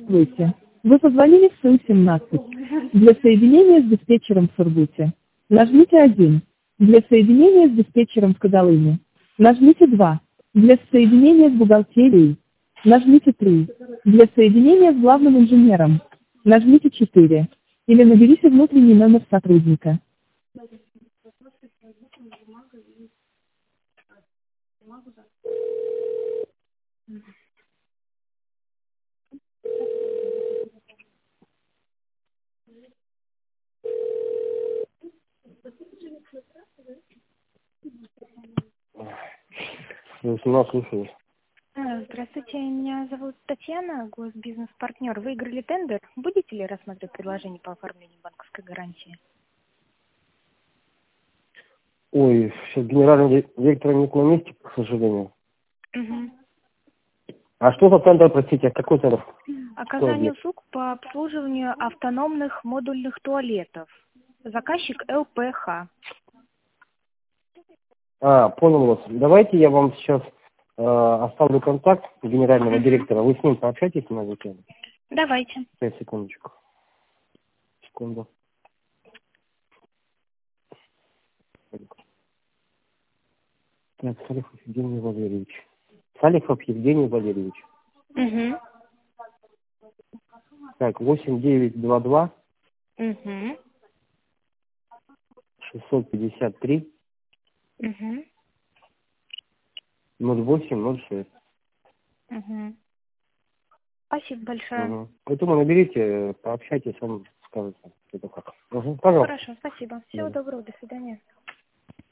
Здравствуйте. Вы позвонили в СУ-17. Для соединения с диспетчером в Сургуте. Нажмите 1. Для соединения с диспетчером в Кадалыне. Нажмите 2. Для соединения с бухгалтерией. Нажмите 3. Для соединения с главным инженером. Нажмите 4. Или наберите внутренний номер сотрудника. Слушаю. Здравствуйте, меня зовут Татьяна, госбизнес-партнер. Выиграли тендер. Будете ли рассматривать предложение по оформлению банковской гарантии? Ой, сейчас генерального директора нет на месте, к сожалению. Угу. А что за тендер, простите, какой тендер? Оказание услуг по обслуживанию автономных модульных туалетов. Заказчик ЛПХ. Понял вас. Давайте я вам сейчас оставлю контакт генерального директора. Вы с ним пообщайтесь на эту тему. Давайте. Сейчас, секундочку. Секунду. Так, Салихов Евгений Валерьевич. Салихов Евгений Валерьевич. Угу. Так, 8922 Угу. 653 Угу. 0806. Угу. Спасибо большое. Угу. Поэтому наберите, пообщайтесь, он скажет, что это как. Угу, пожалуйста. Хорошо, спасибо. Всего доброго, до свидания.